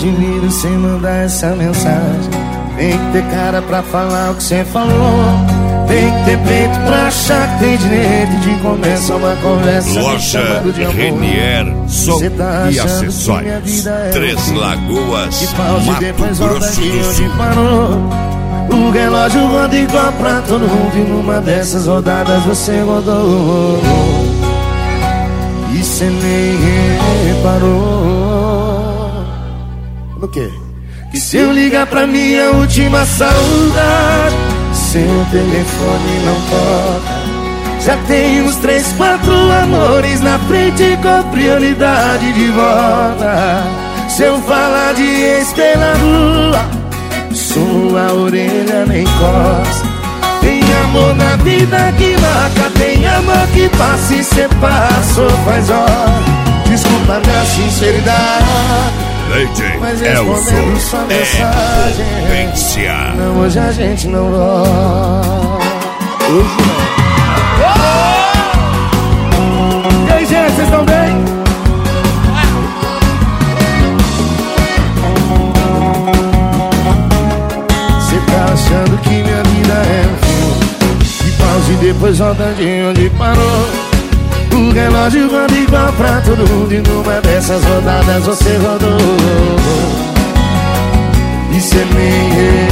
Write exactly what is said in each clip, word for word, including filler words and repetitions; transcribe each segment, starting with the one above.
admiro sem mandar essa mensagem. Tem que ter cara pra falar o que cê falou. Tem que ter peito pra achar que tem direito de começar uma conversa. Loja Renier Som tá e Acessórios, é Três Lagoas, Mato Grosso do Sul. O relógio roda igual pra todo mundo, e numa dessas rodadas você rodou e cê nem reparou. No quê? Que se eu ligar pra minha última saudade, seu telefone não toca. Já tem uns três, quatro amores na frente com prioridade de volta. Se eu falar de ex pela rua, sua orelha nem coça. Tem amor na vida que marca, tem amor que passa e cê passou faz hora. Desculpa minha sinceridade, mas respondendo sua mensagem, é não, hoje a gente não volta. Hoje não. E aí, gente, vocês estão bem? Cê tá achando que minha vida é um filme de pausa e depois volta de onde parou. O relógio roda igual pra todo mundo, e numa dessas rodadas você rodou e cê nem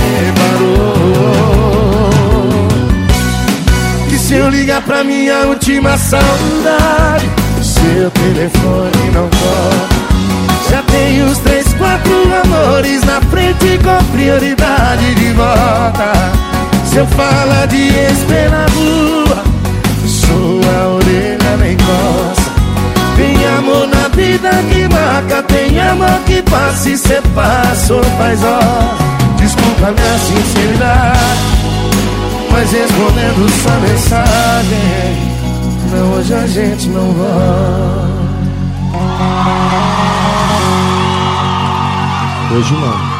reparou. Que se eu ligar pra minha última saudade, seu telefone não toca. Já tem uns três, quatro amores na frente com prioridade de volta. Se eu falar de ex pela rua, sua orelha nem coça. Tem amor na vida que marca, tem amor que passa e cê passou faz hora. Desculpa minha sinceridade, mas respondendo sua mensagem, não, hoje a gente não volta. Hoje não.